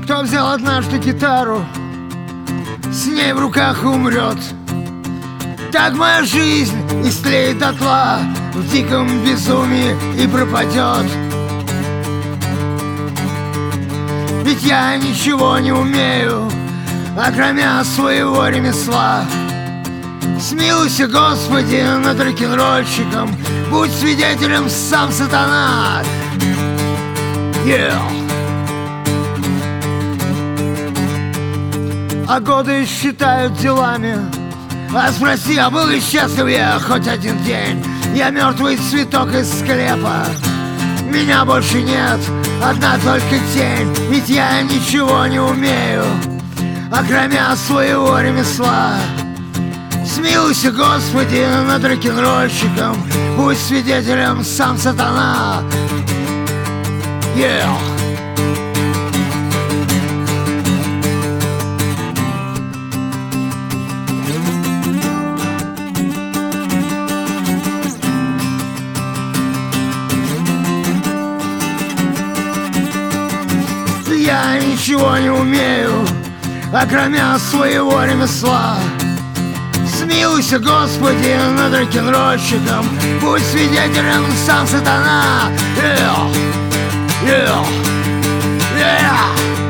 Кто взял однажды гитару, с ней в руках умрет. Так моя жизнь истлеет дотла, в диком безумии и пропадет. Ведь я ничего не умею, окромя своего ремесла. Смилуйся, Господи, над рок-н-рольщиком, будь свидетелем сам сатана. А годы считают делами. А спроси, а был ли счастлив я хоть один день? Я мертвый цветок из склепа, меня больше нет, одна только тень. Ведь я ничего не умею, окромя своего ремесла. Смилуйся, Господи, над рок-н-рольщиком, будь свидетелем сам сатана. Я ничего не умею, окромя своего ремесла. Смилуйся, Господи, над рок-н-рольщиком, будь свидетелем сам сатана. Yeah.